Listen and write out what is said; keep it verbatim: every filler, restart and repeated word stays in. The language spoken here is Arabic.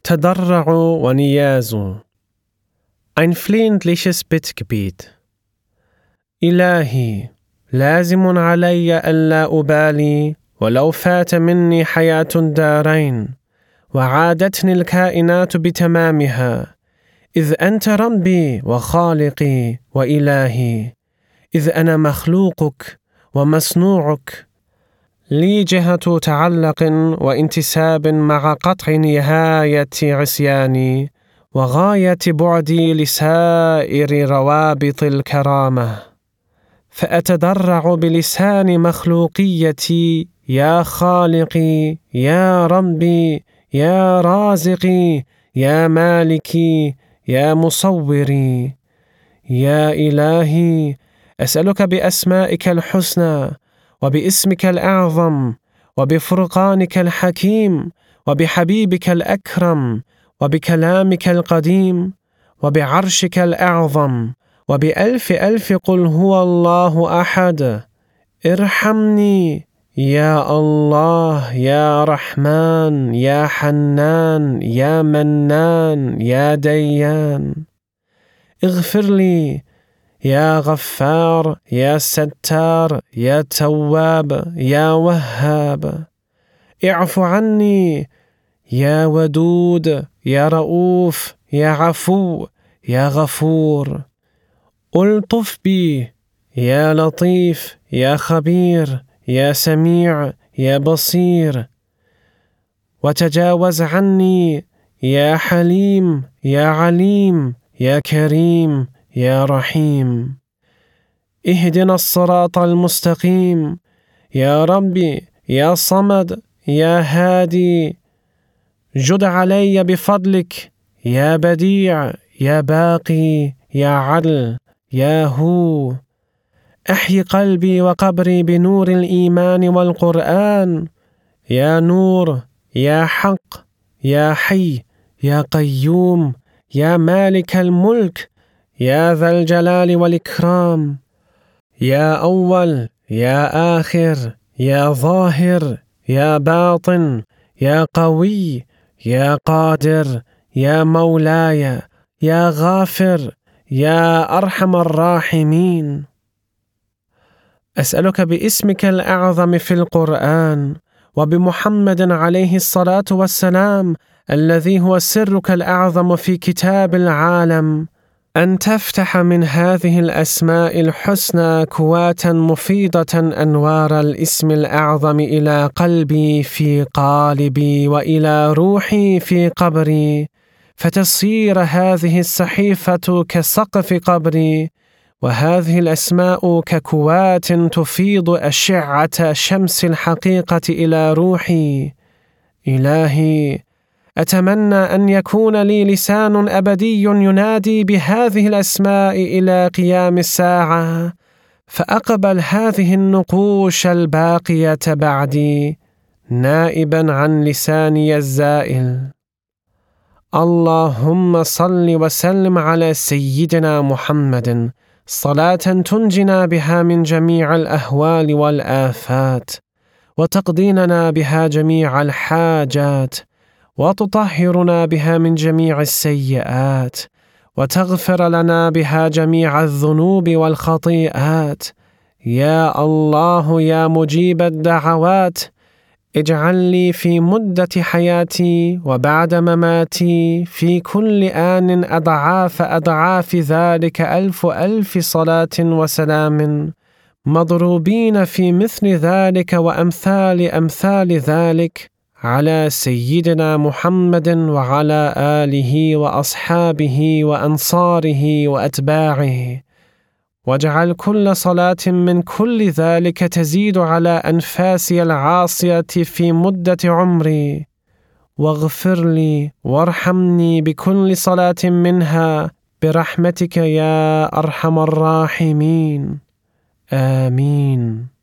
Tadarra'u wa niyazu. Ein flehentliches Bittgebet. إلهي لازم علي ألا أبالي ولو فات مني حياة الدارين وعادتني الكائنات بتمامها، إذ أنت ربي وخالقي وإلهي، إذ أنا مخلوقك ومصنوعك، لي جهة تعلق وانتساب مع قطع نهاية عصياني وغاية بعدي لسائر روابط الكرامة، فأتضرع بلسان مخلوقيتي: يا خالقي، يا ربي، يا رازقي، يا مالكي، يا مصوري. يا إلهي، أسألك بأسمائك الحسنى وباسمك الأعظم وبفرقانك الحكيم وبحبيبك الأكرم وبكلامك القديم وبعرشك الأعظم وبألف ألف قل هو الله أحد، ارحمني يا الله، يا رحمن، يا حنان، يا منان، يا ديان. اغفر لي يا غفار، يا ستار، يا تواب، يا وهاب. اعف عني يا ودود، يا رؤوف، يا عفو، يا غفور. ألطف بي يا لطيف، يا خبير، يا سميع، يا بصير. وتجاوز عني يا حليم، يا عليم، يا كريم، يا رحيم. اهدنا الصراط المستقيم يا ربي، يا صمد، يا هادي. جد علي بفضلك يا بديع، يا باقي، يا عدل، يا هو. أحي قلبي وقبري بنور الإيمان والقرآن، يا نور، يا حق، يا حي، يا قيوم، يا مالك الملك، يا ذا الجلال والإكرام. يا أول، يا آخر، يا ظاهر، يا باطن، يا قوي، يا قادر، يا مولاي، يا غافر، يا أرحم الراحمين. أسألك باسمك الأعظم في القرآن وبمحمد عليه الصلاة والسلام الذي هو سرك الأعظم في كتاب العالم، أن تفتح من هذه الأسماء الحسنى كواتا مفيضة أنوار الاسم الأعظم إلى قلبي في قالبي وإلى روحي في قبري، فتصير هذه الصحيفة كسقف قبري وهذه الأسماء ككوات تفيض أشعة شمس الحقيقة إلى روحي. إلهي، أتمنى أن يكون لي لسان أبدي ينادي بهذه الأسماء إلى قيام الساعة، فأقبل هذه النقوش الباقية بعدي نائبا عن لساني الزائل. اللهم صل وسلم على سيدنا محمد صلاة تنجنا بها من جميع الأهوال والآفات، وتقضيننا بها جميع الحاجات، وتطهرنا بها من جميع السيئات، وتغفر لنا بها جميع الذنوب والخطيئات. يا الله يا مجيب الدعوات، اجعل لي في مدة حياتي وبعد مماتي في كل آن أضعاف أضعاف ذلك ألف ألف صلاة وسلام، مضروبين في مثل ذلك وأمثال أمثال ذلك على سيدنا محمد وعلى آله وأصحابه وأنصاره وأتباعه، واجعل كل صلاة من كل ذلك تزيد على أنفاسي العاصية في مدة عمري، واغفر لي وارحمني بكل صلاة منها برحمتك يا أرحم الراحمين. آمين.